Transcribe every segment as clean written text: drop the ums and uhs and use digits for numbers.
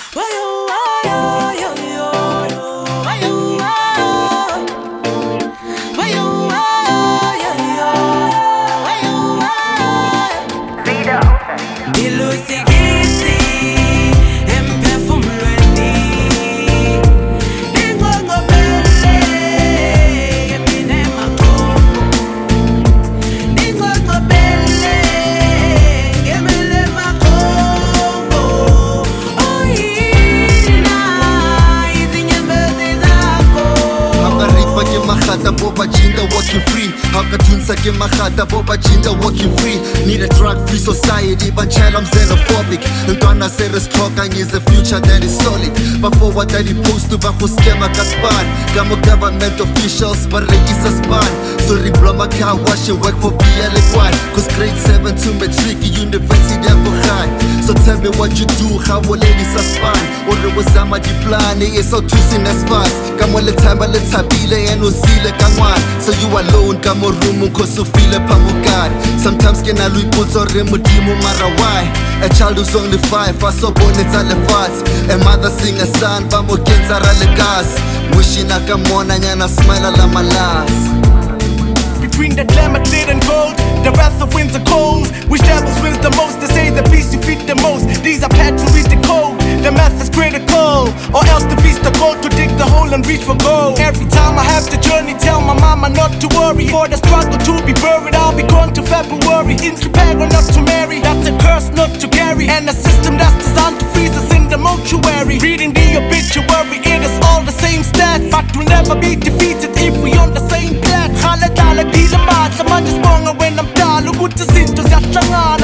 Boba Jinda walking free. Hakatunsa ke mahata Boba Jinda walking free. Need a drug-free society, but child I'm xenophobic. Ntwana seres talking is a future that is solid. But for what that he post to bajo schema kaspan. Gamo government officials, but regisa span. So diploma car wash and work for PLY. Cause grade 7 to matric university yako high. So tell me what you do, how will ladies span. Or it was sama di plan, it's so twisting as fast. Kamo le time le tabile and usile kangwan. So you alone, kamo rumu koso feel pamukad. Sometimes can I lose put or remodimo mara why. A child who's only 5, I saw bonnets alle fast. A mother sing a son, bamo kenzara le gas. Wishing I come on and yana smile ala malas. Between the glamour, clear and gold, the wrath of winds and cold. Which devils wins the most? They say the beast you feed the most. These are paid to read the code. The math is critical, or else the beast the gold to dig the hole and reach for gold. Every time I have the journey, tell my mama not to worry. For the struggle to be buried, I'll be gone to February. In Chicago, not to marry, that's a curse not to carry. And a system that's designed to freeze us in the mortuary. Reading the obituary, it is all the same stats, but we'll never be defeated if we on the same path. Sa manje sibonga wena mdala ukuthi izinto ziyahlangana.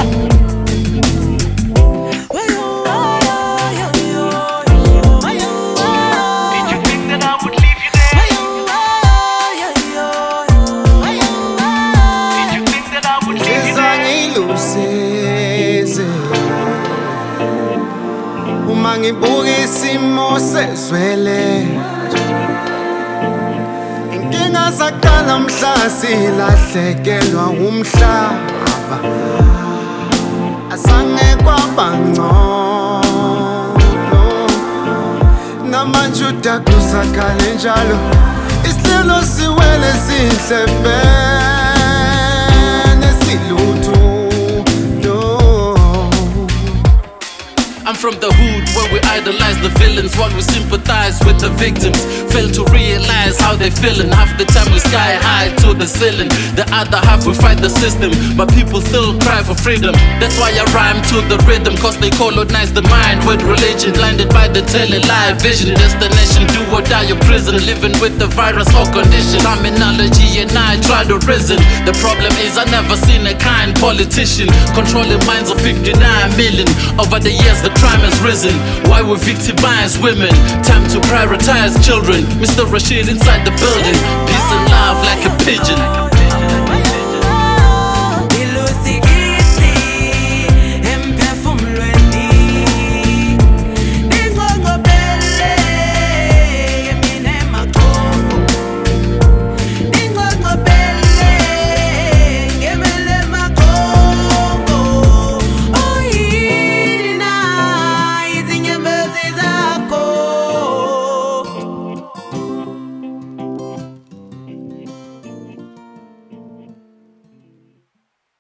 Did you think that I would leave you there? Did you think that I would leave you there? Uma ngibuka isimo sezwele inkinga zaqala mhla silahlekelwa umhlaba asange kwaba ngcono namanje udakusakale njalo isililo siwele sihlebene siluthu. I'm from the hood where we idolize the villains while we sympathize with the victims. Fail to realize how they feeling. Half the time we sky high to the ceiling. The other half we fight the system, but people still cry for freedom. That's why I rhyme to the rhythm, cause they colonize the mind with religion. Blinded by the tele-live vision. Destination do or die your prison. Living with the virus or condition. Terminology and I try to reason. The problem is I never seen a kind politician controlling minds of 59 million. Over the years the crime has risen. Why we victimize women? Time to prioritize children. Mr. Rashid inside the building. Peace and love like a pigeon.